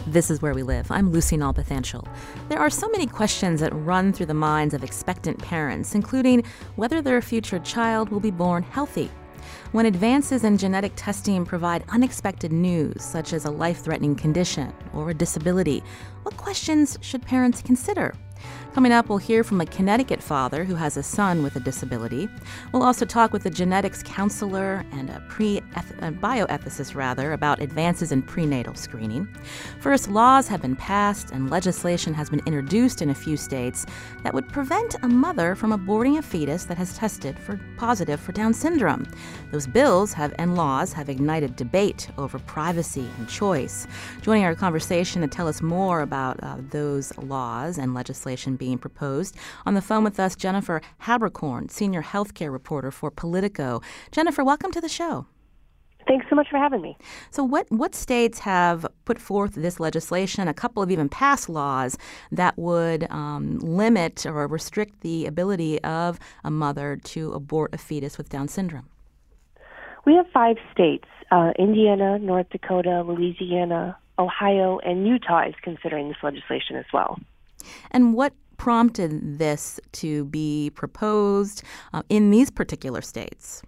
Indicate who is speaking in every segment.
Speaker 1: This is Where We Live. I'm Lucy Nalpathanchel. There are so many questions that run through the minds of expectant parents, including whether their future child will be born healthy. When advances in genetic testing provide unexpected news, such as a life-threatening condition or a disability, what questions should parents consider? Coming up, we'll hear from a Connecticut father who has a son with a disability. We'll also talk with a genetics counselor and a bioethicist about advances in prenatal screening. First, laws have been passed and legislation has been introduced in a few states that would prevent a mother from aborting a fetus that has tested positive for Down syndrome. Those bills and laws have ignited debate over privacy and choice. Joining our conversation to tell us more about those laws and legislation being proposed. On the phone with us, Jennifer Haberkorn, senior healthcare reporter for Politico. Jennifer, welcome to the show.
Speaker 2: Thanks so much for having me.
Speaker 1: So what states have put forth this legislation? A couple have even passed laws that would limit or restrict the ability of a mother to abort a fetus with Down syndrome.
Speaker 2: We have 5 states, Indiana, North Dakota, Louisiana, Ohio, and Utah is considering this legislation as well.
Speaker 1: And what prompted this to be proposed in these particular states?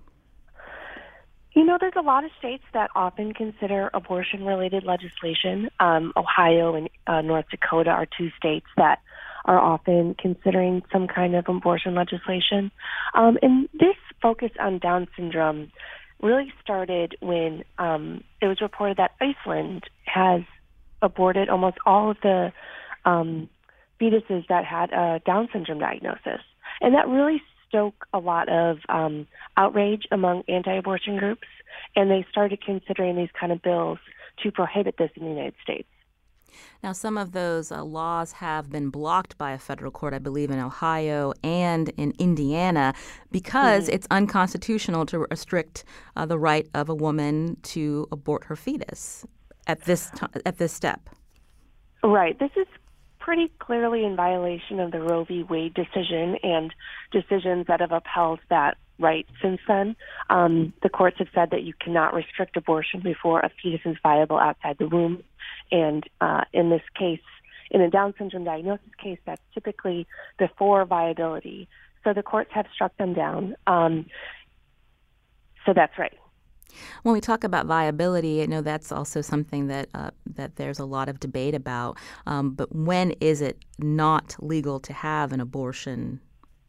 Speaker 2: You know, there's a lot of states that often consider abortion-related legislation. Ohio and North Dakota are 2 states that are often considering some kind of abortion legislation. And this focus on Down syndrome really started when it was reported that Iceland has aborted almost all of the fetuses that had a Down syndrome diagnosis. And that really stoked a lot of outrage among anti-abortion groups, and they started considering these kind of bills to prohibit this in the United States.
Speaker 1: Now, some of those laws have been blocked by a federal court, I believe, in Ohio and in Indiana, because it's unconstitutional to restrict the right of a woman to abort her fetus at this step. Right.
Speaker 2: This is pretty clearly in violation of the Roe v. Wade decision and decisions that have upheld that right since then. The courts have said that you cannot restrict abortion before a fetus is viable outside the womb. And in this case, in a Down syndrome diagnosis case, that's typically before viability. So the courts have struck them down. So that's right.
Speaker 1: When we talk about viability, I know that's also something that there's a lot of debate about. But when is it not legal to have an abortion?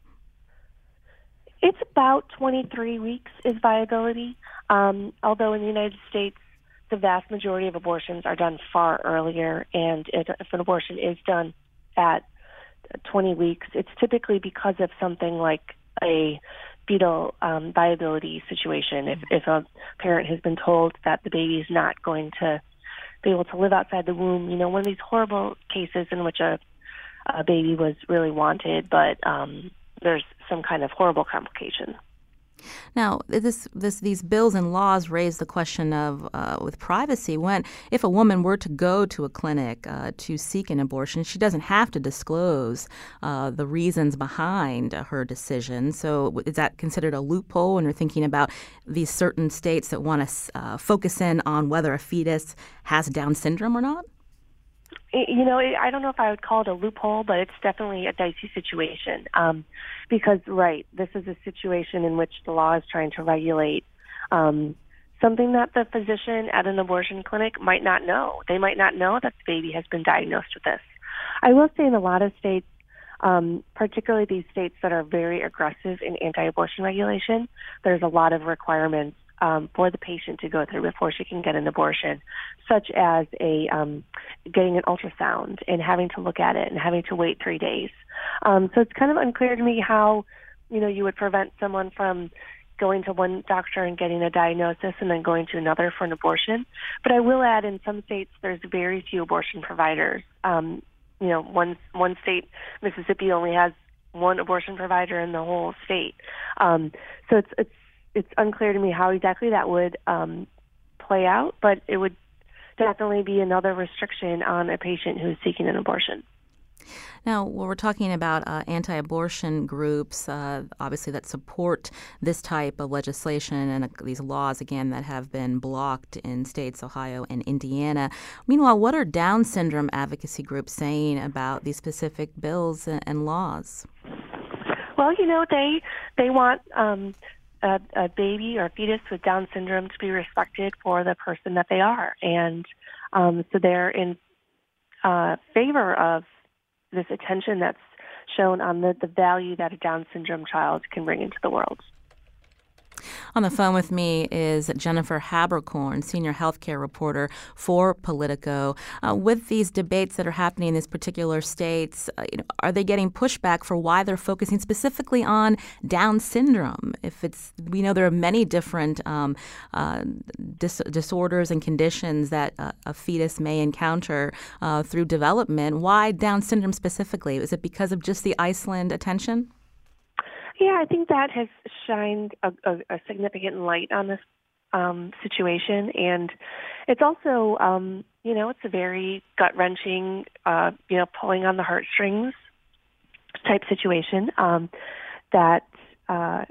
Speaker 2: It's about 23 weeks is viability. Although in the United States, the vast majority of abortions are done far earlier. And if an abortion is done at 20 weeks, it's typically because of something like a fetal viability situation. If a parent has been told that the baby is not going to be able to live outside the womb, you know, one of these horrible cases in which a baby was really wanted, but there's some kind of horrible complication.
Speaker 1: Now, these bills and laws raise the question of with privacy. If a woman were to go to a clinic to seek an abortion, she doesn't have to disclose the reasons behind her decision. So is that considered a loophole when you're thinking about these certain states that want to focus in on whether a fetus has Down syndrome or not?
Speaker 2: You know, I don't know if I would call it a loophole, but it's definitely a dicey situation because, right, this is a situation in which the law is trying to regulate something that the physician at an abortion clinic might not know. They might not know that the baby has been diagnosed with this. I will say in a lot of states, particularly these states that are very aggressive in anti-abortion regulation, there's a lot of requirements for the patient to go through before she can get an abortion, such as getting an ultrasound and having to look at it and having to wait 3 days. So it's kind of unclear to me how, you know, you would prevent someone from going to one doctor and getting a diagnosis and then going to another for an abortion. But I will add, in some states, there's very few abortion providers. You know, one state, Mississippi, only has one abortion provider in the whole state. So it's unclear to me how exactly that would play out, but it would definitely be another restriction on a patient who's seeking an abortion.
Speaker 1: Now, when we're talking about anti-abortion groups, obviously that support this type of legislation and these laws, again, that have been blocked in states, Ohio and Indiana. Meanwhile, what are Down syndrome advocacy groups saying about these specific bills and laws?
Speaker 2: Well, they want a baby or a fetus with Down syndrome to be respected for the person that they are. And so they're in favor of this attention that's shown on the value that a Down syndrome child can bring into the world.
Speaker 1: On the phone with me is Jennifer Haberkorn, senior healthcare reporter for Politico. With these debates that are happening in these particular states, are they getting pushback for why they're focusing specifically on Down syndrome? We know there are many different disorders and conditions that a fetus may encounter through development. Why Down syndrome specifically? Is it because of just the Iceland attention?
Speaker 2: Yeah, I think that has shined a significant light on this situation, and it's also, it's a very gut-wrenching, pulling on the heartstrings type situation that I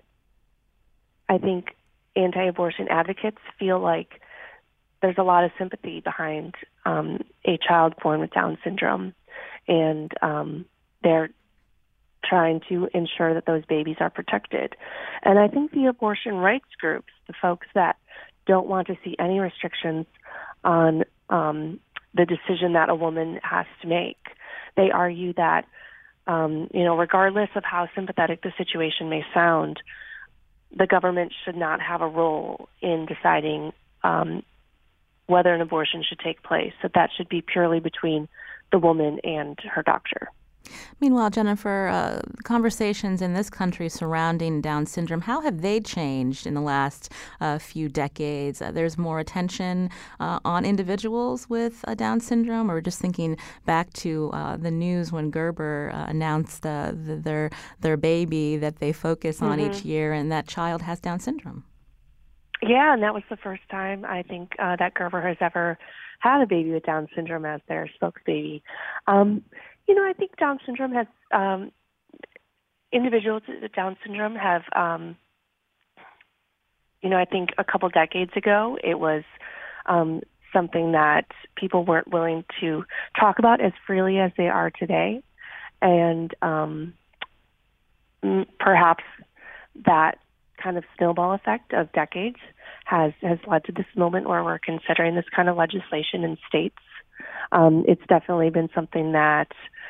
Speaker 2: think anti-abortion advocates feel like there's a lot of sympathy behind a child born with Down syndrome, and they're trying to ensure that those babies are protected. And I think the abortion rights groups, the folks that don't want to see any restrictions on the decision that a woman has to make, they argue that, regardless of how sympathetic the situation may sound, the government should not have a role in deciding whether an abortion should take place, that should be purely between the woman and her doctor.
Speaker 1: Meanwhile, Jennifer, conversations in this country surrounding Down syndrome, how have they changed in the last few decades? There's more attention on individuals with Down syndrome, or just thinking back to the news when Gerber announced their baby that they focus on each year, and that child has Down syndrome.
Speaker 2: Yeah, and that was the first time I think that Gerber has ever had a baby with Down syndrome as their spokesbaby. I think Down syndrome has, individuals with Down syndrome have, I think a couple decades ago, it was something that people weren't willing to talk about as freely as they are today. And perhaps that kind of snowball effect of decades has led to this moment where we're considering this kind of legislation in states. It's definitely been something that,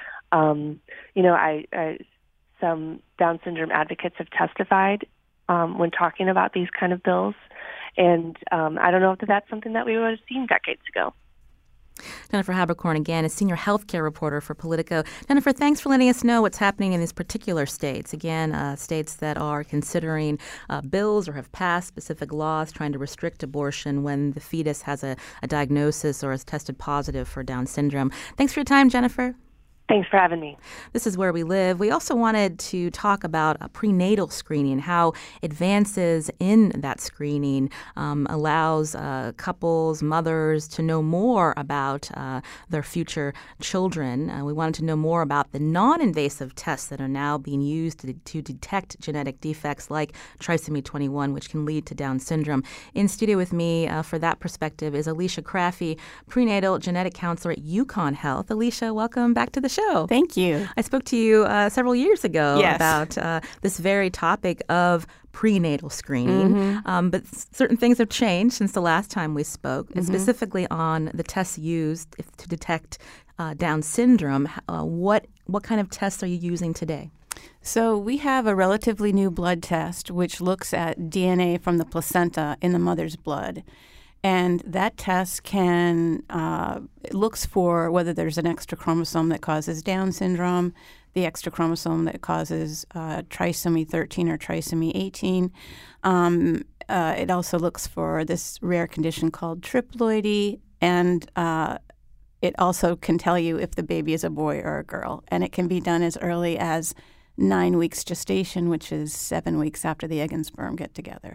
Speaker 2: some Down syndrome advocates have testified when talking about these kind of bills. And I don't know if that's something that we would have seen decades ago.
Speaker 1: Jennifer Haberkorn, again, is senior healthcare reporter for Politico. Jennifer, thanks for letting us know what's happening in these particular states. Again, states that are considering bills or have passed specific laws trying to restrict abortion when the fetus has a diagnosis or is tested positive for Down syndrome. Thanks for your time, Jennifer.
Speaker 2: Thanks for having me.
Speaker 1: This is Where We Live. We also wanted to talk about prenatal screening, how advances in that screening allows couples, mothers to know more about their future children. We wanted to know more about the non-invasive tests that are now being used to detect genetic defects like trisomy 21, which can lead to Down syndrome. In studio with me for that perspective is Alicia Craffey, prenatal genetic counselor at UConn Health. Alicia, welcome back to the show.
Speaker 3: Thank you.
Speaker 1: I spoke to you several years ago
Speaker 3: Yes.
Speaker 1: about this very topic of prenatal screening, but certain things have changed since the last time we spoke, and specifically on the tests used to detect Down syndrome. What kind of tests are you using today?
Speaker 3: So we have a relatively new blood test which looks at DNA from the placenta in the mother's blood. And that test looks for whether there's an extra chromosome that causes Down syndrome, the extra chromosome that causes trisomy 13 or trisomy 18. It also looks for this rare condition called triploidy, and it also can tell you if the baby is a boy or a girl. And it can be done as early as 9 weeks gestation, which is 7 weeks after the egg and sperm get together.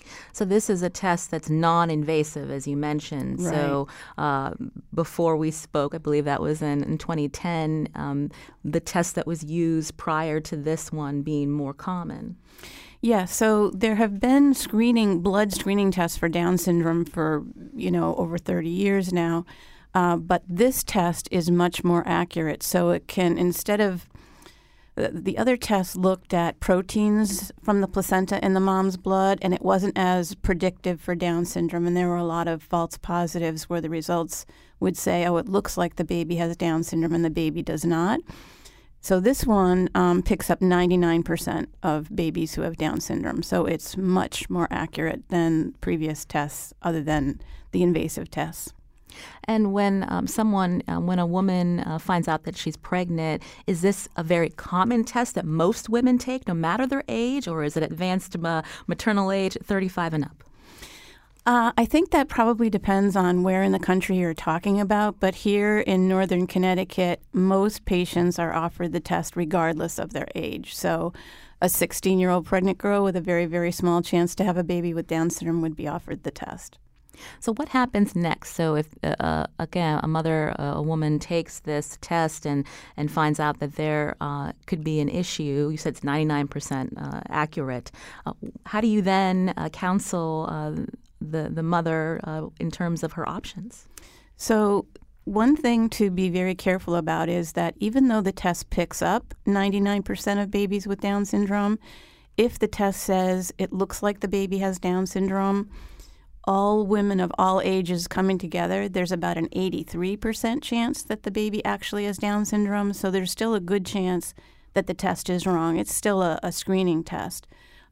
Speaker 1: So this is a test that's non-invasive, as you mentioned.
Speaker 3: Right.
Speaker 1: So before we spoke, I believe that was in 2010, the test that was used prior to this one being more common.
Speaker 3: Yeah, so there have been blood screening tests for Down syndrome for, over 30 years now. But this test is much more accurate. So it can, instead of the other tests looked at proteins from the placenta in the mom's blood, and it wasn't as predictive for Down syndrome. And there were a lot of false positives where the results would say, oh, it looks like the baby has Down syndrome and the baby does not. So this one picks up 99% of babies who have Down syndrome. So it's much more accurate than previous tests other than the invasive tests.
Speaker 1: And when when a woman finds out that she's pregnant, is this a very common test that most women take, no matter their age, or is it advanced maternal age, 35 and up?
Speaker 3: I think that probably depends on where in the country you're talking about. But here in northern Connecticut, most patients are offered the test regardless of their age. So a 16-year-old pregnant girl with a very, very small chance to have a baby with Down syndrome would be offered the test.
Speaker 1: So what happens next? So if, again, a woman takes this test and finds out that there could be an issue, you said it's 99% accurate, how do you then counsel the mother in terms of her options?
Speaker 3: So one thing to be very careful about is that even though the test picks up 99% of babies with Down syndrome, if the test says it looks like the baby has Down syndrome, all women of all ages coming together, there's about an 83% chance that the baby actually has Down syndrome. So there's still a good chance that the test is wrong. It's still a screening test.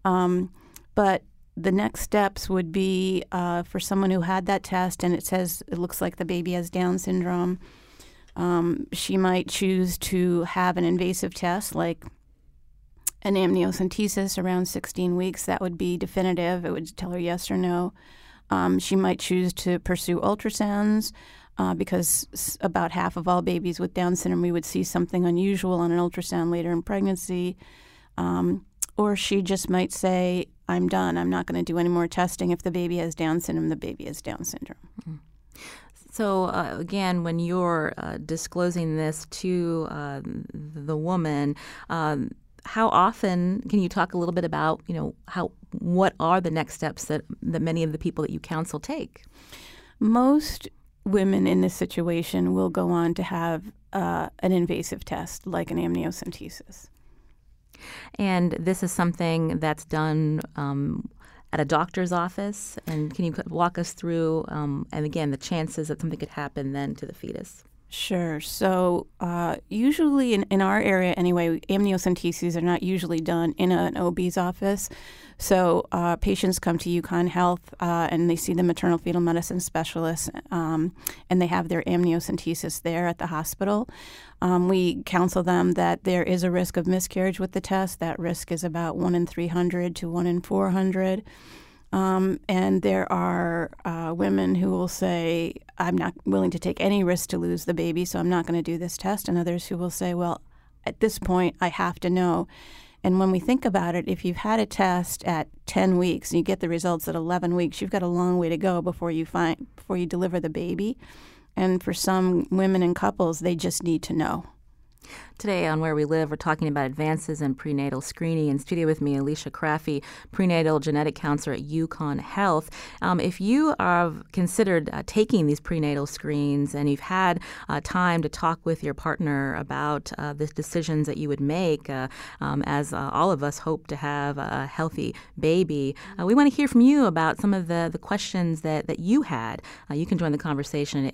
Speaker 3: But the next steps would be for someone who had that test and it says it looks like the baby has Down syndrome, she might choose to have an invasive test like an amniocentesis around 16 weeks. That would be definitive. It would tell her yes or no. She might choose to pursue ultrasounds because about half of all babies with Down syndrome, we would see something unusual on an ultrasound later in pregnancy. Or she just might say, I'm done. I'm not going to do any more testing. If the baby has Down syndrome, the baby has Down syndrome.
Speaker 1: Mm-hmm. So, again, when you're disclosing this to the woman, how often can you talk a little bit about, what are the next steps that many of the people that you counsel take?
Speaker 3: Most women in this situation will go on to have an invasive test like an amniocentesis.
Speaker 1: And this is something that's done at a doctor's office. And can you walk us through, and again, the chances that something could happen then to the fetus?
Speaker 3: Sure. So usually in our area anyway, amniocenteses are not usually done in an OB's office. So patients come to UConn Health and they see the maternal fetal medicine specialist and they have their amniocentesis there at the hospital. We counsel them that there is a risk of miscarriage with the test. That risk is about 1 in 300 to 1 in 400. And there are women who will say, I'm not willing to take any risk to lose the baby, so I'm not going to do this test. And others who will say, well, at this point, I have to know. And when we think about it, if you've had a test at 10 weeks and you get the results at 11 weeks, you've got a long way to go before you deliver the baby. And for some women and couples, they just need to know.
Speaker 1: Today on Where We Live, we're talking about advances in prenatal screening. In studio with me, Alicia Craffey, prenatal genetic counselor at UConn Health. If you have considered taking these prenatal screens and you've had time to talk with your partner about the decisions that you would make as all of us hope to have a healthy baby, we want to hear from you about some of the questions that you had. You can join the conversation at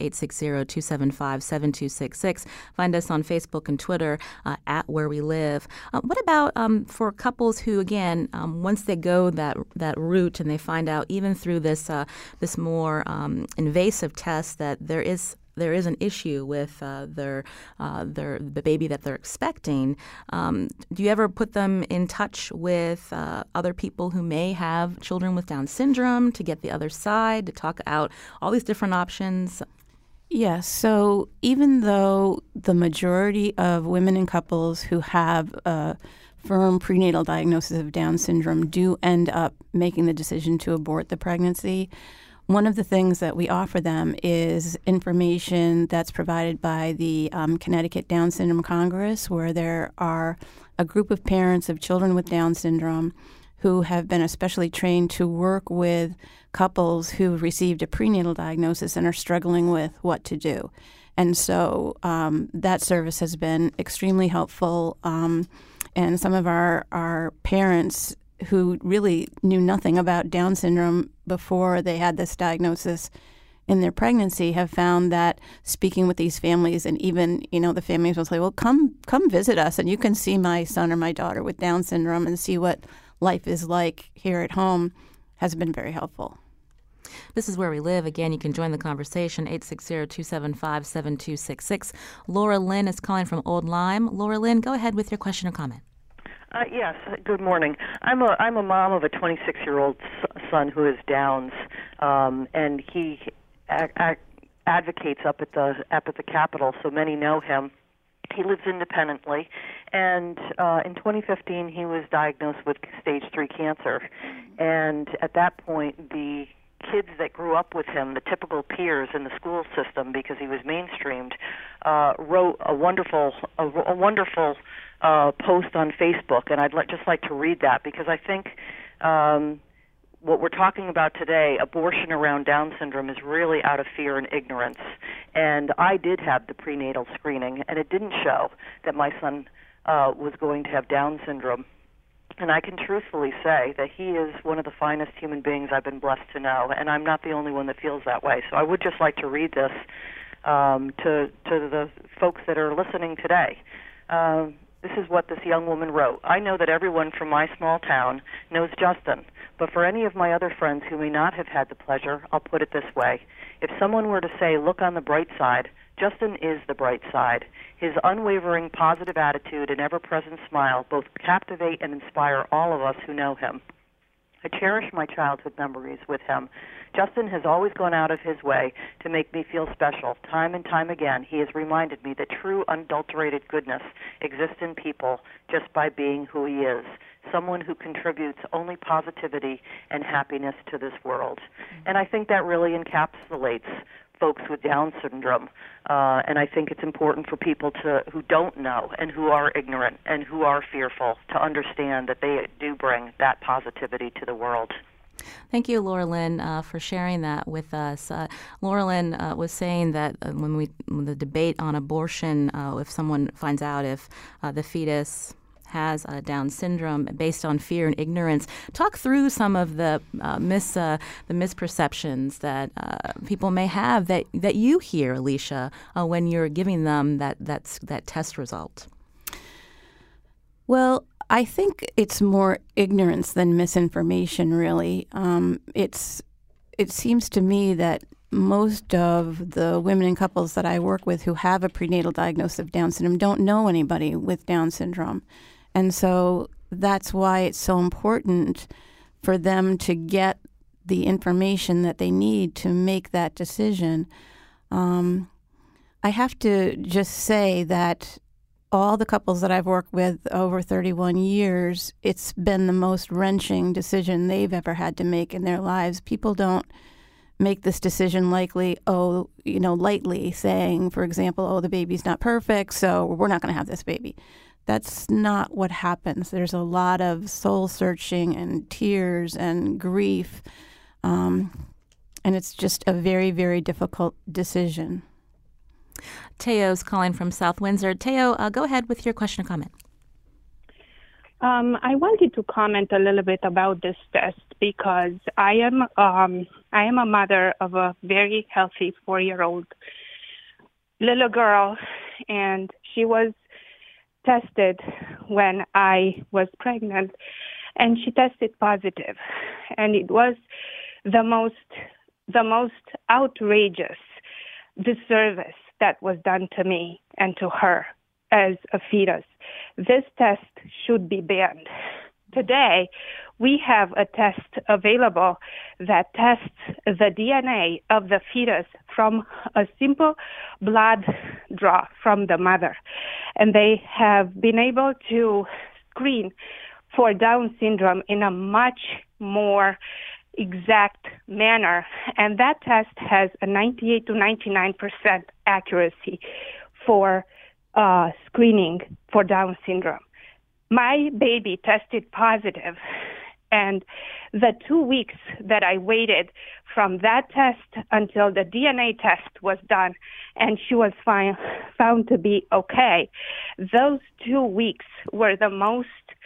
Speaker 1: 860-275-7266. Find us on Facebook and Twitter at Where We Live. What about for couples who, again, once they go that route and they find out, even through this more invasive test, that there is an issue with the baby that they're expecting? Do you ever put them in touch with other people who may have children with Down syndrome to get the other side, to talk out all these different options?
Speaker 3: Yes. So even though the majority of women and couples who have a firm prenatal diagnosis of Down syndrome do end up making the decision to abort the pregnancy, one of the things that we offer them is information that's provided by the Connecticut Down Syndrome Congress, where there are a group of parents of children with Down syndrome who have been especially trained to work with couples who've received a prenatal diagnosis and are struggling with what to do. And so that service has been extremely helpful. And some of our parents who really knew nothing about Down syndrome before they had this diagnosis in their pregnancy have found that speaking with these families, and even, the families will say, well, come visit us and you can see my son or my daughter with Down syndrome and see what life is like here at home, has been very helpful.
Speaker 1: This is Where We Live. Again, you can join the conversation, 860-275-7266. Laura Lynn is calling from Old Lyme. Laura Lynn, go ahead with your question or comment.
Speaker 4: Yes, good morning. I'm a mom of a 26-year-old son who has Downs, and he advocates up at the Capitol, so many know him. He lives independently, and in 2015 he was diagnosed with stage 3 cancer, and at that point the kids that grew up with him, the typical peers in the school system, because he was mainstreamed, wrote a wonderful post on Facebook, and I'd just like to read that, because I think what we're talking about today, abortion around Down syndrome, is really out of fear and ignorance. And I did have the prenatal screening, and it didn't show that my son was going to have Down syndrome. And I can truthfully say that he is one of the finest human beings I've been blessed to know, and I'm not the only one that feels that way. So I would just like to read this to the folks that are listening today. This is what this young woman wrote. I know that everyone from my small town knows Justin, but for any of my other friends who may not have had the pleasure, I'll put it this way. If someone were to say, look on the bright side, Justin is the bright side. His unwavering positive attitude and ever-present smile both captivate and inspire all of us who know him. I cherish my childhood memories with him. Justin has always gone out of his way to make me feel special. Time and time again, he has reminded me that true, unadulterated goodness exists in people just by being who he is, someone who contributes only positivity and happiness to this world. And I think that really encapsulates folks with Down syndrome, and I think it's important for people who don't know and who are ignorant and who are fearful to understand that they do bring that positivity to the world.
Speaker 1: Thank you, Laura Lynn, for sharing that with us. Laura Lynn was saying that when the debate on abortion, if someone finds out if the fetus has Down syndrome based on fear and ignorance. Talk through some of the misperceptions that people may have that you hear, Alicia, when you're giving them that test result.
Speaker 3: Well, I think it's more ignorance than misinformation, really. It seems to me that most of the women and couples that I work with who have a prenatal diagnosis of Down syndrome don't know anybody with Down syndrome. And so that's why it's so important for them to get the information that they need to make that decision. I have to just say that all the couples that I've worked with over 31 years, it's been the most wrenching decision they've ever had to make in their lives. People don't make this decision lightly, saying, for example, the baby's not perfect, so we're not going to have this baby. That's not what happens. There's a lot of soul searching and tears and grief, and it's just a very, very difficult decision.
Speaker 1: Teo's calling from South Windsor. Teo, go ahead with your question or comment.
Speaker 5: I wanted to comment a little bit about this test because I am a mother of a very healthy 4-year-old little girl, and she was tested when I was pregnant, and she tested positive, and it was the most outrageous disservice that was done to me and to her as a fetus. This test should be banned. Today, we have a test available that tests the DNA of the fetus from a simple blood draw from the mother. And they have been able to screen for Down syndrome in a much more exact manner. And that test has a 98 to 99% accuracy for screening for Down syndrome. My baby tested positive, and the 2 weeks that I waited from that test until the DNA test was done and she was found to be okay, those 2 weeks were the most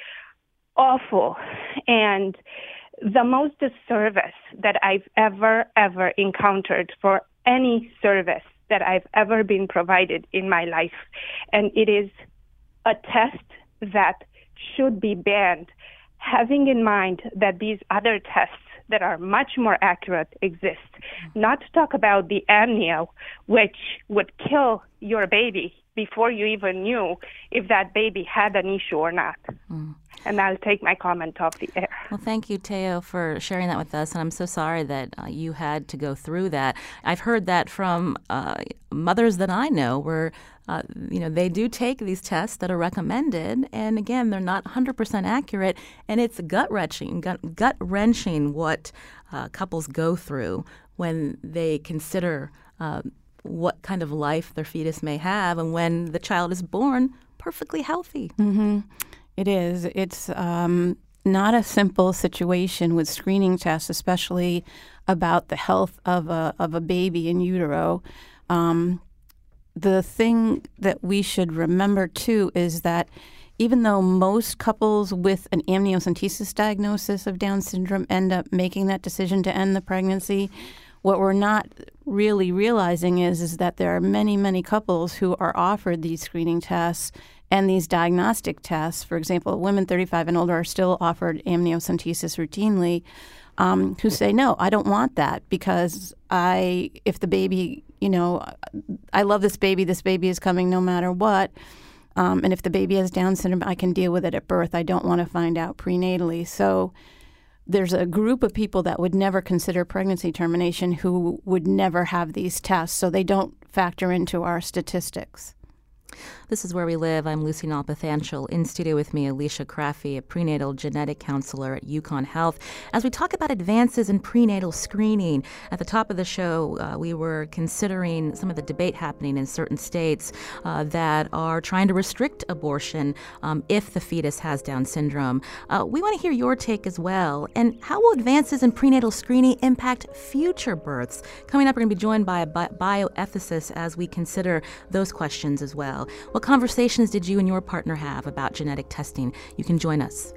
Speaker 5: awful and the most disservice that I've ever encountered for any service that I've ever been provided in my life. And it is a test that should be banned, having in mind that these other tests that are much more accurate exist. Not to talk about the amnio, which would kill your baby before you even knew if that baby had an issue or not. And I'll take my comment off the air.
Speaker 1: Well, thank you, Teo, for sharing that with us. And I'm so sorry that you had to go through that. I've heard that from mothers that I know where, they do take these tests that are recommended. And again, they're not 100% accurate. And it's gut-wrenching what couples go through when they consider what kind of life their fetus may have and when the child is born perfectly healthy.
Speaker 3: Mm-hmm. It is. It's not a simple situation with screening tests, especially about the health of a baby in utero. The thing that we should remember, too, is that even though most couples with an amniocentesis diagnosis of Down syndrome end up making that decision to end the pregnancy, what we're not really realizing is that there are many, many couples who are offered these screening tests and these diagnostic tests. For example, women 35 and older are still offered amniocentesis routinely, who say, no, I don't want that because if the baby, I love this baby is coming no matter what. And if the baby has Down syndrome, I can deal with it at birth. I don't want to find out prenatally. So there's a group of people that would never consider pregnancy termination who would never have these tests, so they don't factor into our statistics.
Speaker 1: This is Where We Live. I'm Lucy Nalpathanchel. In studio with me, Alicia Crafty, a prenatal genetic counselor at UConn Health. As we talk about advances in prenatal screening, at the top of the show, we were considering some of the debate happening in certain states that are trying to restrict abortion if the fetus has Down syndrome. We want to hear your take as well. And how will advances in prenatal screening impact future births? Coming up, we're going to be joined by a bioethicist as we consider those questions as well. What conversations did you and your partner have about genetic testing? You can join us,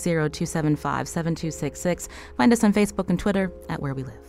Speaker 1: 860-275-7266. Find us on Facebook and Twitter at Where We Live.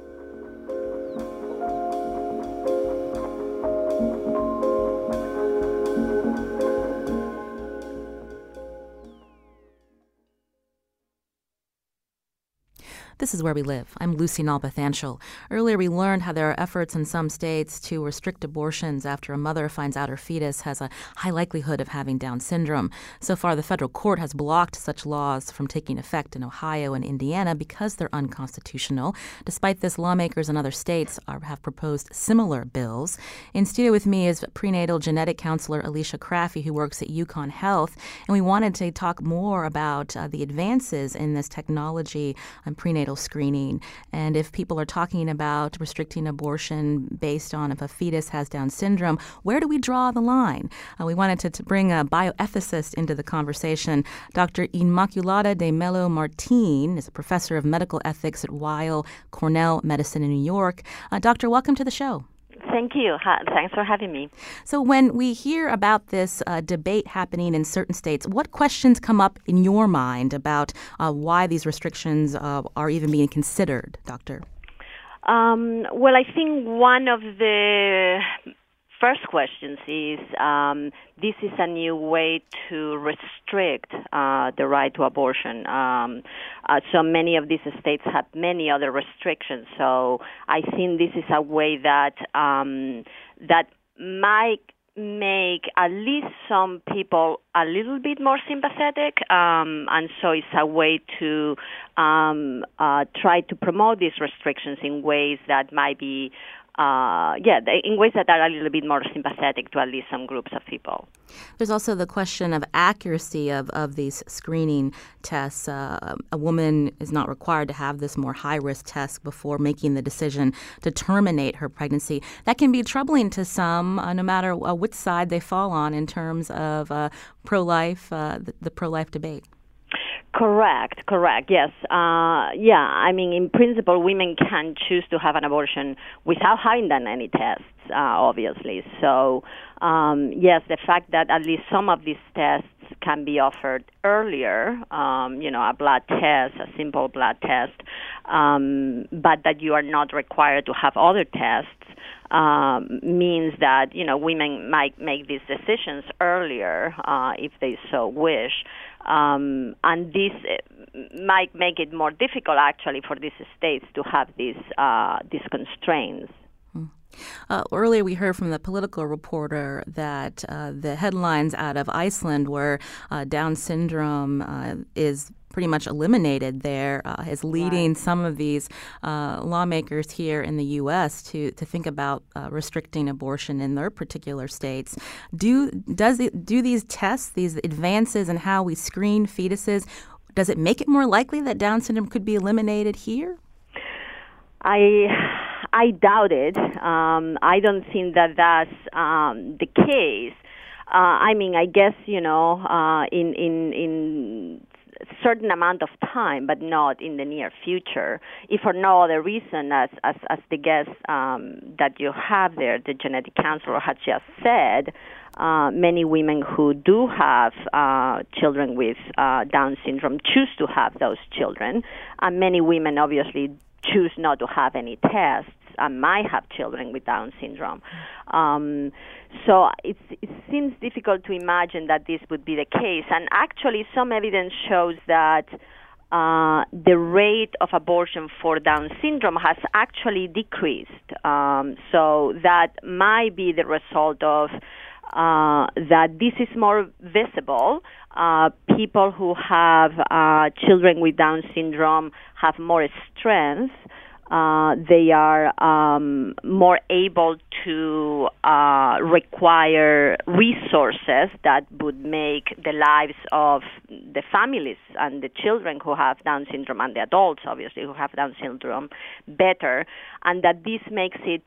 Speaker 1: This is Where We Live. I'm Lucy Nalpathanchel. Earlier, we learned how there are efforts in some states to restrict abortions after a mother finds out her fetus has a high likelihood of having Down syndrome. So far, the federal court has blocked such laws from taking effect in Ohio and Indiana because they're unconstitutional. Despite this, lawmakers in other states have proposed similar bills. In studio with me is prenatal genetic counselor Alicia Crafty, who works at UConn Health. And we wanted to talk more about the advances in this technology on prenatal screening, and if people are talking about restricting abortion based on if a fetus has Down syndrome, where do we draw the line? We wanted to bring a bioethicist into the conversation. Dr. Inmaculada de Mello Martin is a professor of medical ethics at Weill Cornell Medicine in New York. Doctor, welcome to the show.
Speaker 6: Thank you. Thanks for having me.
Speaker 1: So when we hear about this debate happening in certain states, what questions come up in your mind about why these restrictions are even being considered, Doctor?
Speaker 6: Well, I think one of the first questions is this is a new way to restrict the right to abortion. So many of these states have many other restrictions. So I think this is a way that that might make at least some people a little bit more sympathetic, and so it's a way to try to promote these restrictions in ways that might be in ways that are a little bit more sympathetic to at least some groups of people.
Speaker 1: There's also the question of accuracy of these screening tests. A woman is not required to have this more high-risk test before making the decision to terminate her pregnancy. That can be troubling to some, no matter which side they fall on in terms of pro-life, the pro-life debate.
Speaker 6: Correct, yes. I mean, in principle, women can choose to have an abortion without having done any tests, obviously. So, yes, the fact that at least some of these tests can be offered earlier, a blood test, a simple blood test, but that you are not required to have other tests, means that, women might make these decisions earlier if they so wish. And this might make it more difficult, actually, for these states to have these constraints.
Speaker 1: Earlier, we heard from the Political reporter that the headlines out of Iceland where Down syndrome is pretty much eliminated there is leading some of these lawmakers here in the U.S. to think about restricting abortion in their particular states. Do these tests, these advances in how we screen fetuses, does it make it more likely that Down syndrome could be eliminated here?
Speaker 6: I doubt it. I don't think that that's the case. I mean, I guess, in certain amount of time, but not in the near future. If for no other reason, as the guest that you have there, the genetic counselor, had just said, many women who do have children with Down syndrome choose to have those children, and many women obviously choose not to have any tests and might have children with Down syndrome. So it seems difficult to imagine that this would be the case. And actually, some evidence shows that the rate of abortion for Down syndrome has actually decreased. So that might be the result of that this is more visible. People who have children with Down syndrome have more strength. They are more able to require resources that would make the lives of the families and the children who have Down syndrome and the adults, obviously, who have Down syndrome better, and that this makes it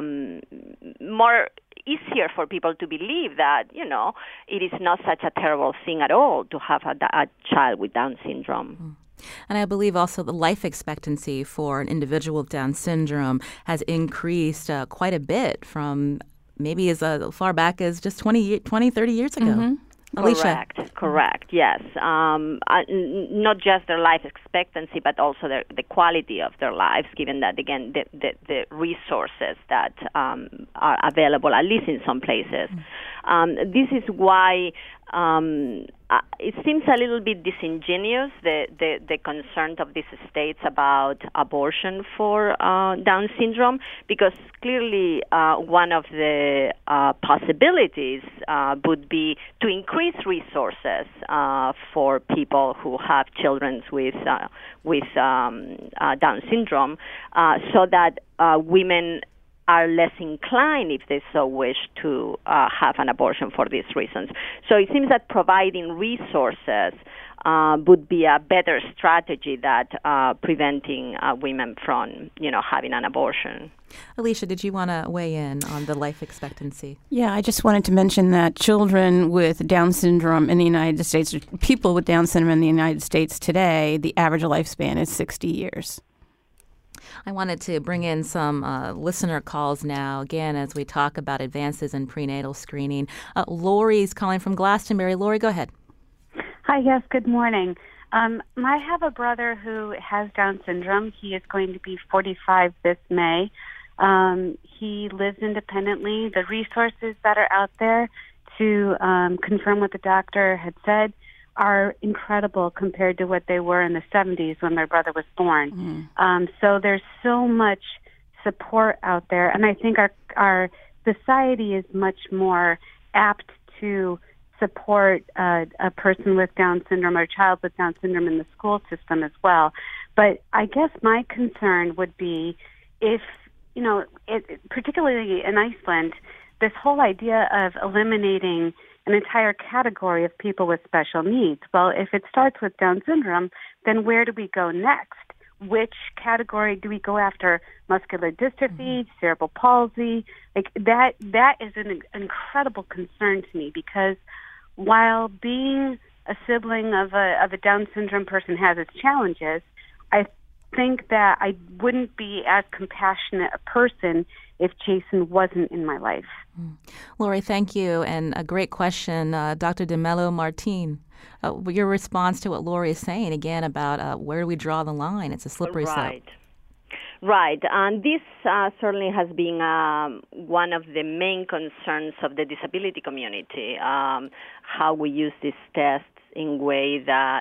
Speaker 6: more easier for people to believe that, it is not such a terrible thing at all to have a child with Down syndrome.
Speaker 1: And I believe also the life expectancy for an individual with Down syndrome has increased quite a bit from maybe as far back as just 20, 30 years ago.
Speaker 6: Mm-hmm.
Speaker 1: Alicia.
Speaker 6: Correct, yes. Not just their life expectancy, but also the quality of their lives, given that, again, the resources that are available, at least in some places. This is why it seems a little bit disingenuous, the concern of these states about abortion for Down syndrome, because clearly one of the possibilities would be to increase resources for people who have children with Down syndrome, so that women are less inclined, if they so wish, to have an abortion for these reasons. So it seems that providing resources would be a better strategy than preventing women from, having an abortion.
Speaker 1: Alicia, did you want to weigh in on the life expectancy?
Speaker 3: Yeah, I just wanted to mention that children with Down syndrome in the United States, people with Down syndrome in the United States today, the average lifespan is 60 years.
Speaker 1: I wanted to bring in some listener calls now, again, as we talk about advances in prenatal screening. Lori's calling from Glastonbury. Lori, go ahead.
Speaker 7: Hi, yes, good morning. I have a brother who has Down syndrome. He is going to be 45 this May. He lives independently. The resources that are out there to confirm what the doctor had said are incredible compared to what they were in the 70s when my brother was born. So there's so much support out there, and I think our society is much more apt to support a person with Down syndrome or a child with Down syndrome in the school system as well. But I guess my concern would be if particularly in Iceland, this whole idea of eliminating an entire category of people with special needs. Well, if it starts with Down syndrome, then where do we go next? Which category do we go after? Muscular dystrophy, cerebral palsy? Like that is an incredible concern to me, because while being a sibling of a Down syndrome person has its challenges, I think that I wouldn't be as compassionate a person if Jason wasn't in my life.
Speaker 1: Lori, thank you. And a great question. Dr. DeMello-Martin, your response to what Lori is saying, again, about where do we draw the line? It's a slippery slope.
Speaker 6: Right, and this certainly has been one of the main concerns of the disability community, how we use these tests in ways that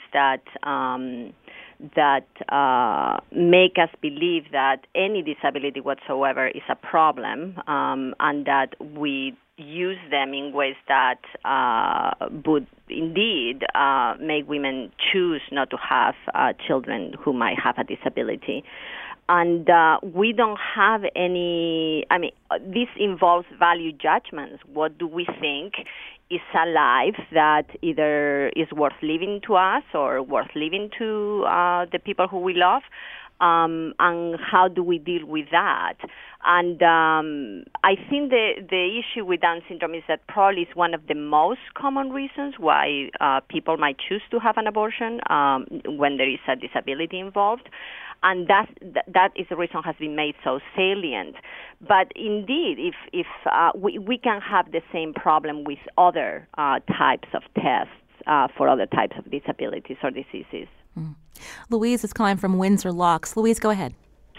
Speaker 6: make us believe that any disability whatsoever is a problem, and that we use them in ways that would indeed make women choose not to have children who might have a disability. And we don't have any, this involves value judgments. What do we think is a life that either is worth living to us or worth living to the people who we love? And how do we deal with that? And I think the issue with Down syndrome is that probably is one of the most common reasons why people might choose to have an abortion when there is a disability involved. And that is the reason has been made so salient. But indeed, if we can have the same problem with other types of tests for other types of disabilities or diseases.
Speaker 1: Louise is calling from Windsor Locks. Louise, go ahead.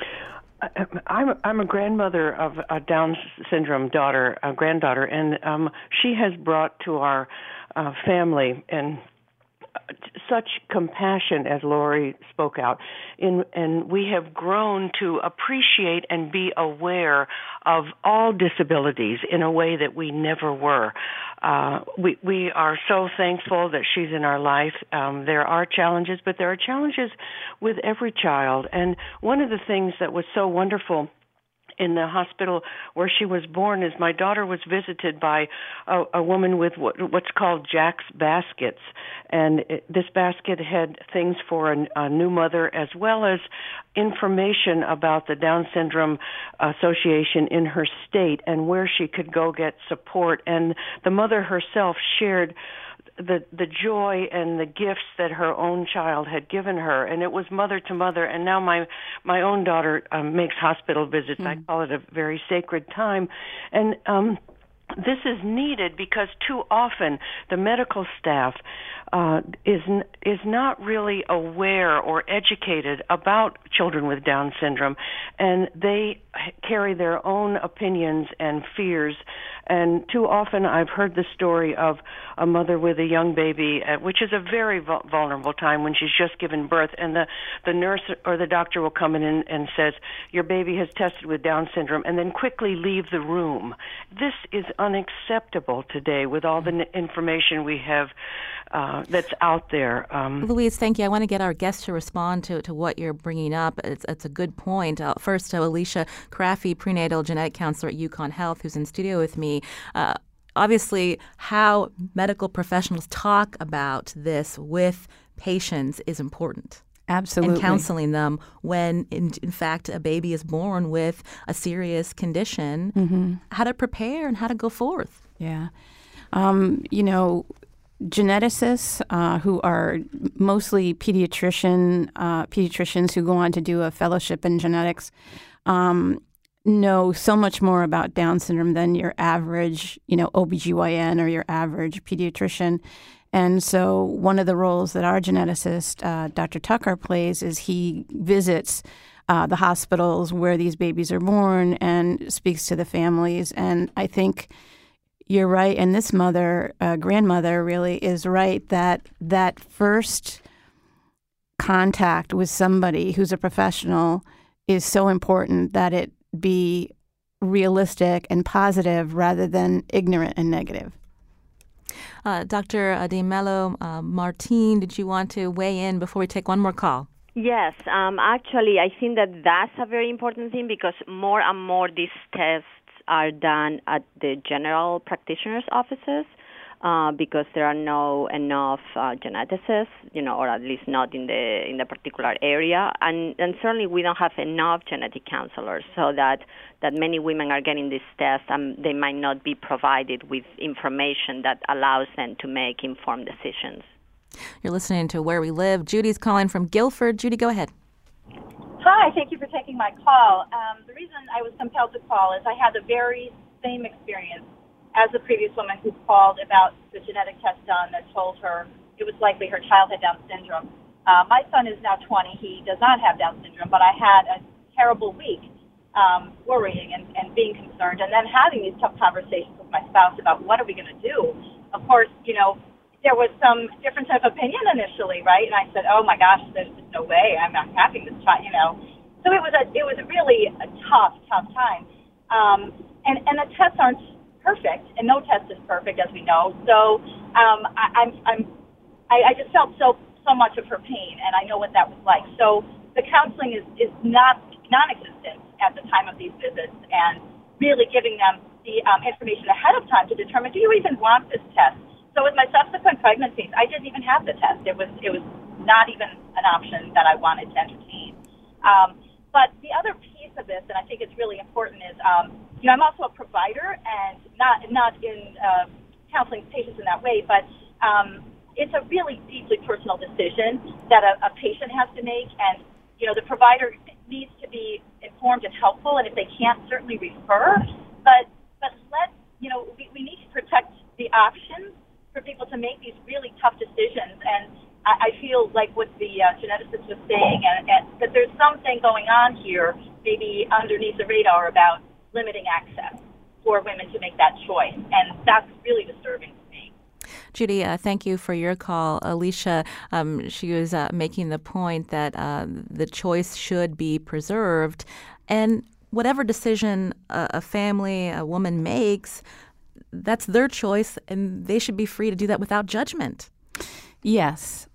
Speaker 8: I'm a grandmother of a Down syndrome granddaughter, and she has brought to our family and such compassion, as Lori spoke out, and we have grown to appreciate and be aware of all disabilities in a way that we never were. We are so thankful that she's in our life. There are challenges, but there are challenges with every child. And one of the things that was so wonderful in the hospital where she was born is my daughter was visited by a woman with what's called Jack's Baskets. And this basket had things for a new mother as well as information about the Down Syndrome Association in her state and where she could go get support. And the mother herself shared the joy and the gifts that her own child had given her, and it was mother to mother. And now my own daughter makes hospital visits. I call it a very sacred time, and this is needed because too often the medical staff is not really aware or educated about children with Down syndrome, and they carry their own opinions and fears. And too often I've heard the story of a mother with a young baby, which is a very vulnerable time when she's just given birth, and the nurse or the doctor will come in and says, your baby has tested with Down syndrome, and then quickly leave the room. This is unacceptable today with all the information we have that's out there.
Speaker 1: Louise, thank you. I want to get our guests to respond to what you're bringing up. It's a good point. First, Alicia Craffey, prenatal genetic counselor at UConn Health, who's in studio with me. Obviously, how medical professionals talk about this with patients is important.
Speaker 3: Absolutely.
Speaker 1: And counseling them when, in fact, a baby is born with a serious condition, how to prepare and how to go forth.
Speaker 3: Yeah. Geneticists who are mostly pediatricians who go on to do a fellowship in genetics know so much more about Down syndrome than your average, OBGYN or your average pediatrician. And so one of the roles that our geneticist, Dr. Tucker, plays is he visits the hospitals where these babies are born and speaks to the families. And I think you're right, and this grandmother really is right, that first contact with somebody who's a professional is so important, that it be realistic and positive rather than ignorant and negative.
Speaker 1: Dr. DeMello-Martin, did you want to weigh in before we take one more call?
Speaker 6: Yes, actually, I think that that's a very important thing because more and more these tests are done at the general practitioners' offices because there are no enough geneticists, or at least not in the particular area, and certainly we don't have enough genetic counselors, so that many women are getting these tests and they might not be provided with information that allows them to make informed decisions.
Speaker 1: You're listening to Where We Live. Judy's calling from Guilford. Judy, go ahead.
Speaker 9: Hi, thank you for taking my call. The reason I was compelled to call is I had the very same experience as the previous woman who called about the genetic test done that told her it was likely her child had Down syndrome. My son is now 20. He does not have Down syndrome, but I had a terrible week worrying and being concerned, and then having these tough conversations with my spouse about what are we going to do. Of course, there was some different type of opinion initially, right? And I said, "Oh my gosh, there's just no way I'm not having this child," So it was really a tough time. And the tests aren't perfect, and no test is perfect, as we know. So I just felt so much of her pain, and I know what that was like. So the counseling is non-existent at the time of these visits, and really giving them the information ahead of time to determine, do you even want this test? So with my subsequent pregnancies, I didn't even have the test. It was not even an option that I wanted to entertain. But the other piece of this, and I think it's really important, is I'm also a provider, and not in counseling patients in that way, but it's a really deeply personal decision that a patient has to make, and the provider needs to be informed and helpful, and if they can't, certainly refer. But we need to protect the options for people to make these really tough decisions. And I feel like what the geneticist was saying, and that there's something going on here, maybe underneath the radar, about limiting access for women to make that choice. And that's really disturbing to me.
Speaker 1: Judy, thank you for your call. Alicia, she was making the point that the choice should be preserved. And whatever decision a family, a woman makes, that's their choice, and they should be free to do that without judgment.
Speaker 3: Yes.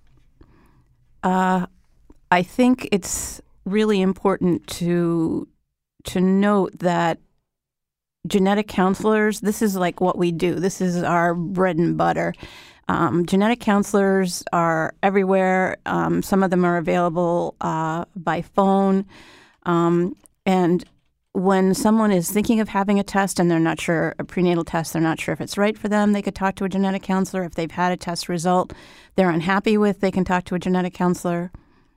Speaker 3: I think it's really important to note that genetic counselors, this is like what we do. This is our bread and butter. Genetic counselors are everywhere. Some of them are available by phone. And when someone is thinking of having a test and they're not sure, a prenatal test, they're not sure if it's right for them, they could talk to a genetic counselor. If they've had a test result they're unhappy with, they can talk to a genetic counselor.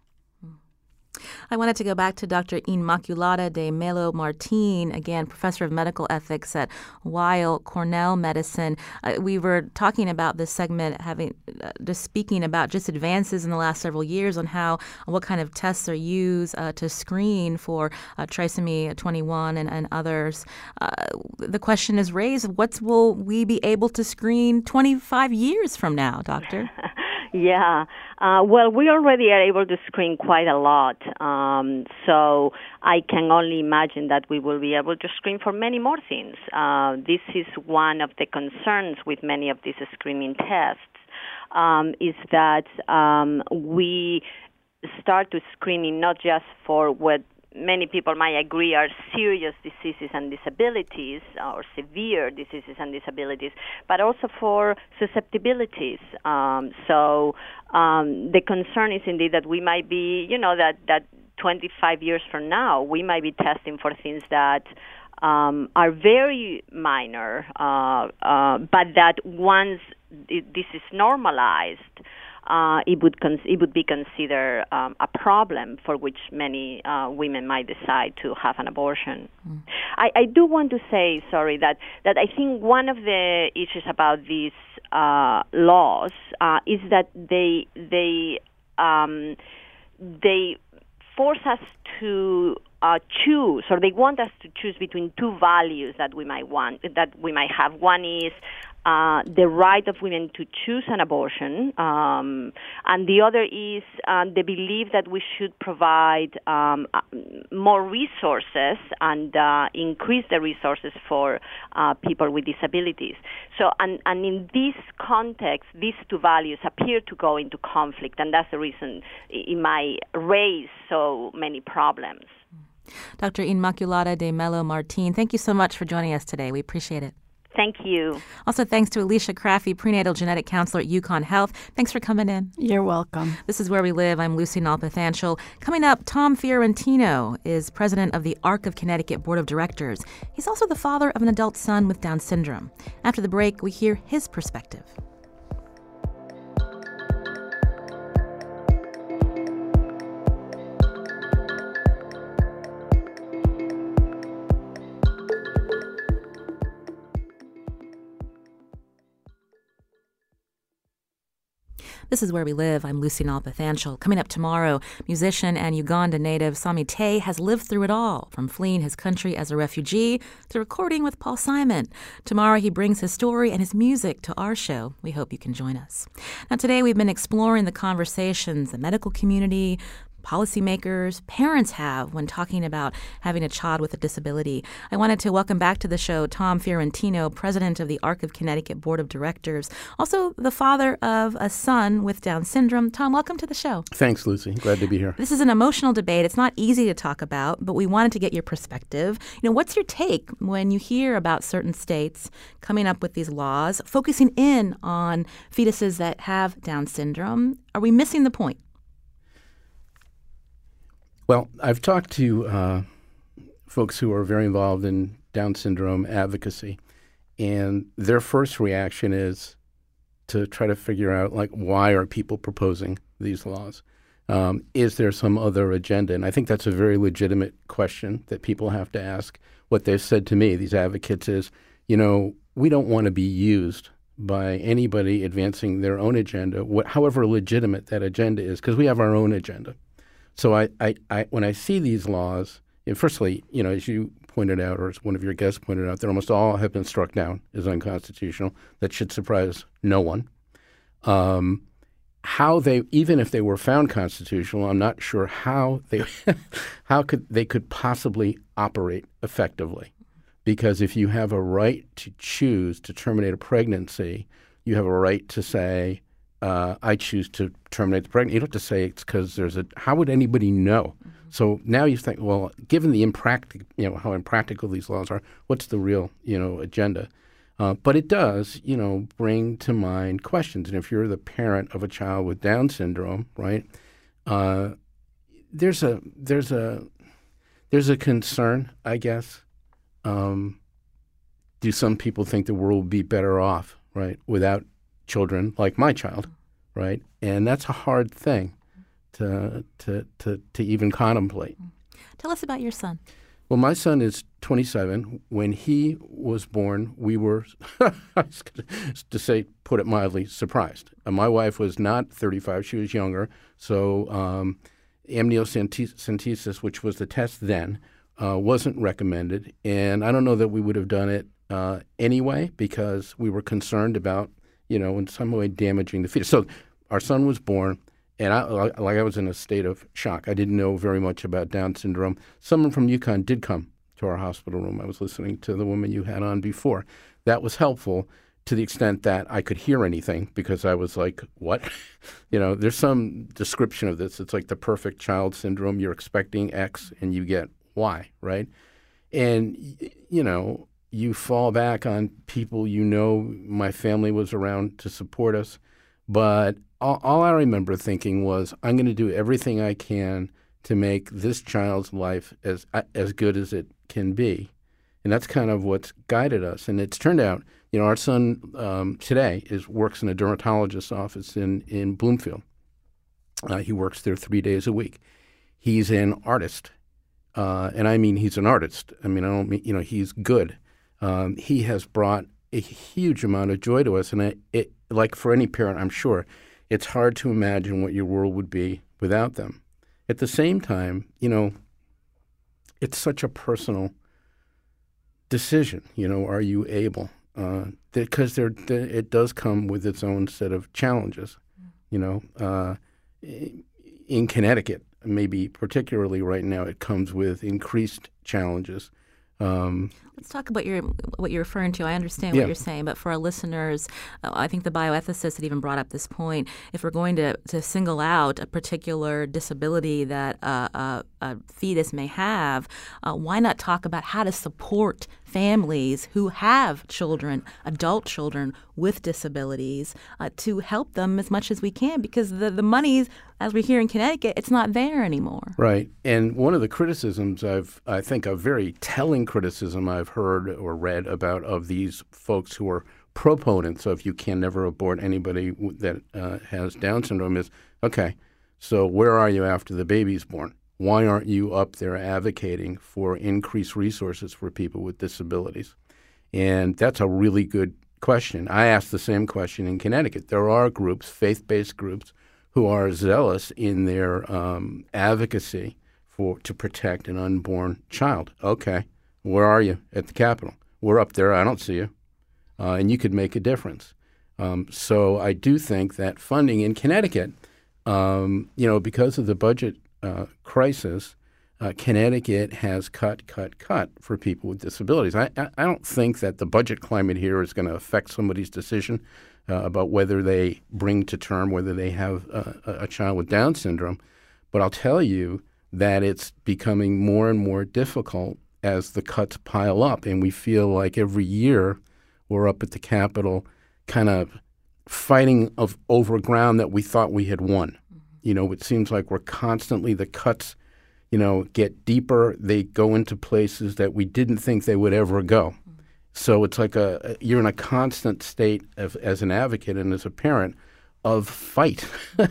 Speaker 1: I wanted to go back to Dr. Inmaculada de Melo Martin, again, professor of medical ethics at Weill Cornell Medicine. We were talking about this segment, just speaking about just advances in the last several years on what kind of tests are used to screen for trisomy 21 and others. The question is raised, what will we be able to screen 25 years from now, doctor?
Speaker 6: Yeah. Well, we already are able to screen quite a lot. So I can only imagine that we will be able to screen for many more things. This is one of the concerns with many of these screening tests, is that we start to screening not just for what many people might agree are serious diseases and disabilities or severe diseases and disabilities, but also for susceptibilities. So the concern is indeed that we might be, that 25 years from now, we might be testing for things that are very minor, but that once this is normalized, it would be considered a problem for which many women might decide to have an abortion. Mm. I do want to say, that I think one of the issues about these laws is that they force us to choose, or they want us to choose between two values that we might have. One is the right of women to choose an abortion, and the other is the belief that we should provide more resources and increase the resources for people with disabilities. So, and in this context, these two values appear to go into conflict, and that's the reason it might raise so many problems.
Speaker 1: Dr. Inmaculada de Mello Martin, thank you so much for joining us today. We appreciate it.
Speaker 6: Thank you.
Speaker 1: Also, thanks to Alicia Craffey, prenatal genetic counselor at UConn Health. Thanks for coming in.
Speaker 3: You're welcome.
Speaker 1: This is Where We Live. I'm Lucy Nalpathanchel. Coming up, Tom Fiorentino is president of the ARC of Connecticut Board of Directors. He's also the father of an adult son with Down syndrome. After the break, we hear his perspective. This is Where We Live. I'm Lucy Nalpathanchel. Coming up tomorrow, musician and Uganda native Sami Tay has lived through it all, from fleeing his country as a refugee to recording with Paul Simon. Tomorrow, he brings his story and his music to our show. We hope you can join us. Now, today we've been exploring the conversations the medical community, policymakers, parents have when talking about having a child with a disability. I wanted to welcome back to the show Tom Fiorentino, president of the ARC of Connecticut Board of Directors, also the father of a son with Down syndrome. Tom, welcome to the show.
Speaker 10: Thanks, Lucy. Glad to be here.
Speaker 1: This is an emotional debate. It's not easy to talk about, but we wanted to get your perspective. What's your take when you hear about certain states coming up with these laws, focusing in on fetuses that have Down syndrome? Are we missing the point?
Speaker 10: Well, I've talked to folks who are very involved in Down syndrome advocacy, and their first reaction is to try to figure out, why are people proposing these laws? Is there some other agenda? And I think that's a very legitimate question that people have to ask. What they've said to me, these advocates, is, we don't want to be used by anybody advancing their own agenda, however legitimate that agenda is, because we have our own agenda. So I when I see these laws, firstly, as you pointed out, or as one of your guests pointed out, they almost all have been struck down as unconstitutional. That should surprise no one. How they, even if they were found constitutional, I'm not sure how they could possibly operate effectively. Because if you have a right to choose to terminate a pregnancy, you have a right to say, I choose to terminate the pregnancy. You don't have to say it's because how would anybody know? Mm-hmm. So now you think, well, given the how impractical these laws are, what's the real, agenda? But it does, bring to mind questions. And if you're the parent of a child with Down syndrome, right, there's a concern, I guess. Do some people think the world would be better off, right, without children like my child, right? And that's a hard thing to even contemplate.
Speaker 1: Tell us about your son.
Speaker 10: Well, my son is 27. When he was born, we were, to say, put it mildly, surprised. My wife was not 35. She was younger. So amniocentesis, which was the test then, wasn't recommended. And I don't know that we would have done it anyway, because we were concerned about in some way damaging the fetus. So our son was born, and I was in a state of shock. I didn't know very much about Down syndrome. Someone from UConn did come to our hospital room. I was listening to the woman you had on before. That was helpful to the extent that I could hear anything, because I was like, what? There's some description of this. It's like the perfect child syndrome. You're expecting X and you get Y, right? And, you fall back on people my family was around to support us. But all I remember thinking was, I'm going to do everything I can to make this child's life as good as it can be. And that's kind of what's guided us. And it's turned out, our son today works in a dermatologist's office in Bloomfield. He works there 3 days a week. He's an artist. And I mean, he's an artist. I mean, I don't mean, he's good. He has brought a huge amount of joy to us. And it like for any parent, I'm sure, it's hard to imagine what your world would be without them. At the same time, it's such a personal decision. Are you able? Because it does come with its own set of challenges. In Connecticut, maybe particularly right now, it comes with increased challenges.
Speaker 1: Let's talk about what you're referring to. I understand what you're saying, but for our listeners, I think the bioethicist had even brought up this point. If we're going to single out a particular disability that a fetus may have, why not talk about how to support families who have children, adult children with disabilities, to help them as much as we can, because the money, as we hear in Connecticut, it's not there anymore.
Speaker 10: Right. And one of the criticisms I think a very telling criticism I've heard or read about of these folks who are proponents of you can never abort anybody that has Down syndrome is, okay, so where are you after the baby's born? Why aren't you up there advocating for increased resources for people with disabilities? And that's a really good question. I asked the same question in Connecticut. There are groups, faith-based groups, who are zealous in their advocacy to protect an unborn child. Okay, where are you at the Capitol? We're up there. I don't see you. And you could make a difference. So I do think that funding in Connecticut, because of the budget crisis, Connecticut has cut for people with disabilities. I don't think that the budget climate here is going to affect somebody's decision about whether they bring to term whether they have a child with Down syndrome. But I'll tell you that it's becoming more and more difficult as the cuts pile up, and we feel like every year we're up at the Capitol kind of fighting over ground that we thought we had won. It seems like we're constantly, the cuts, get deeper. They go into places that we didn't think they would ever go. So it's like you're in a constant state as an advocate and as a parent of fight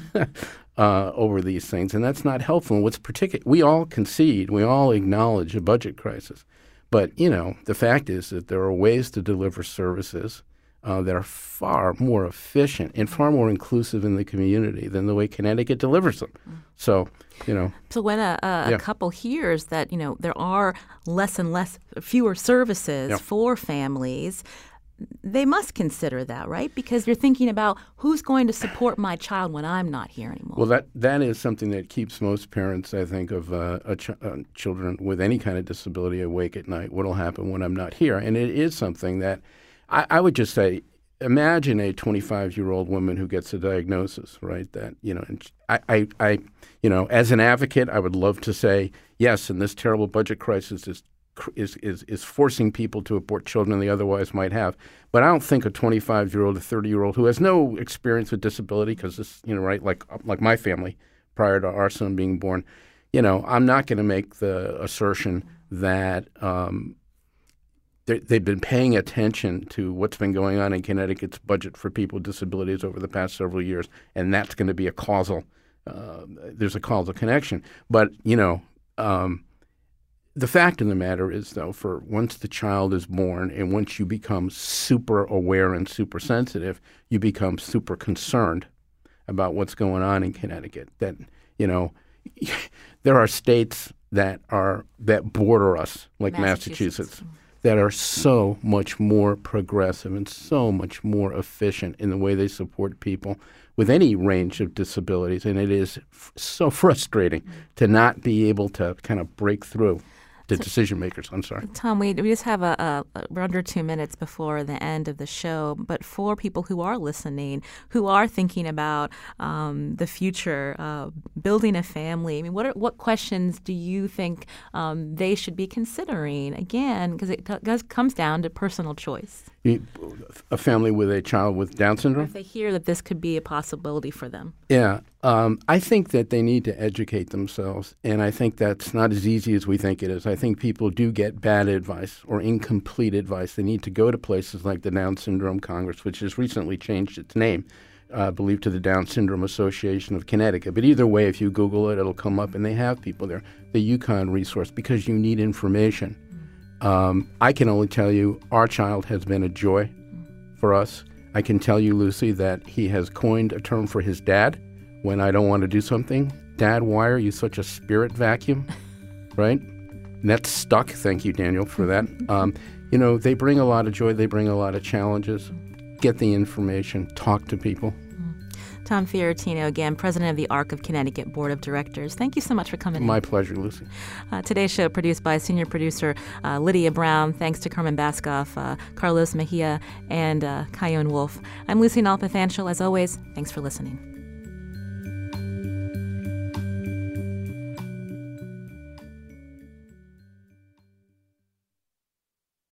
Speaker 10: over these things, and that's not helpful. And what's particular, we all concede, we all acknowledge a budget crisis, but the fact is that there are ways to deliver services that are far more efficient and far more inclusive in the community than the way Connecticut delivers them. So,
Speaker 1: So when a couple hears that, there are fewer services for families, they must consider that, right? Because you're thinking about who's going to support my child when I'm not here anymore.
Speaker 10: Well, that is something that keeps most parents, I think, of children with any kind of disability awake at night. What will happen when I'm not here? And it is something that I would just say, imagine a 25-year-old woman who gets a diagnosis, right? That, and I as an advocate, I would love to say, yes, and this terrible budget crisis is forcing people to abort children they otherwise might have. But I don't think a 25-year-old, a 30-year-old who has no experience with disability, because this, right, like my family prior to our son being born, I'm not going to make the assertion that they've been paying attention to what's been going on in Connecticut's budget for people with disabilities over the past several years, and that's going to be there's a causal connection. But, the fact of the matter is, though, for once the child is born and once you become super aware and super sensitive, you become super concerned about what's going on in Connecticut. That, there are states that border us, like Massachusetts, that are so much more progressive and so much more efficient in the way they support people with any range of disabilities. And it is so frustrating to not be able to kind of break through the decision makers. I'm sorry.
Speaker 1: Tom, we just have we're under 2 minutes before the end of the show, but for people who are listening, who are thinking about the future, building a family, I mean, what questions do you think they should be considering? Again, because it comes down to personal choice.
Speaker 10: A family with a child with Down syndrome?
Speaker 1: If they hear that this could be a possibility for them.
Speaker 10: Yeah. I think that they need to educate themselves, and I think that's not as easy as we think it is. I think people do get bad advice or incomplete advice. They need to go to places like the Down Syndrome Congress, which has recently changed its name, I believe, to the Down Syndrome Association of Connecticut. But either way, if you Google it, it'll come up, and they have people there. The Yukon resource, because you need information. I can only tell you our child has been a joy for us. I can tell you, Lucy, that he has coined a term for his dad when I don't want to do something. Dad, why are you such a spirit vacuum? Right? that's stuck. Thank you, Daniel, for that. They bring a lot of joy. They bring a lot of challenges. Get the information. Talk to people.
Speaker 1: Tom Fiorentino, again, president of the Arc of Connecticut Board of Directors. Thank you so much for coming in.
Speaker 10: My pleasure, Lucy.
Speaker 1: Today's show produced by senior producer Lydia Brown. Thanks to Carmen Baskoff, Carlos Mejia, and Kyone Wolf. I'm Lucy Nalpathanchel. As always, thanks for listening.